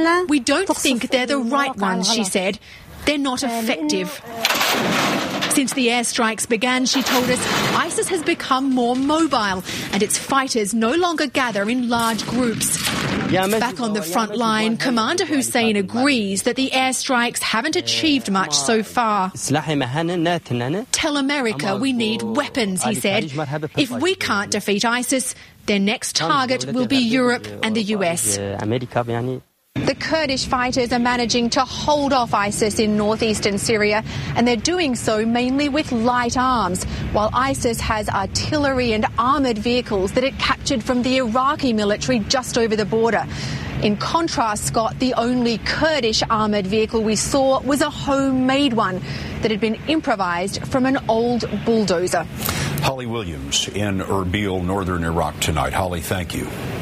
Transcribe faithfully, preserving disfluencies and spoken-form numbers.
We don't think they're the right ones, she said. They're not effective. Since the airstrikes began, she told us, ISIS has become more mobile and its fighters no longer gather in large groups. Back on the front line, Commander Hussein agrees that the airstrikes haven't achieved much so far. Tell America we need weapons, he said. If we can't defeat ISIS, their next target will be Europe and the U S. The Kurdish fighters are managing to hold off ISIS in northeastern Syria, and they're doing so mainly with light arms, while ISIS has artillery and armoured vehicles that it captured from the Iraqi military just over the border. In contrast, Scott, the only Kurdish armoured vehicle we saw was a homemade one that had been improvised from an old bulldozer. Holly Williams in Erbil, northern Iraq tonight. Holly, thank you.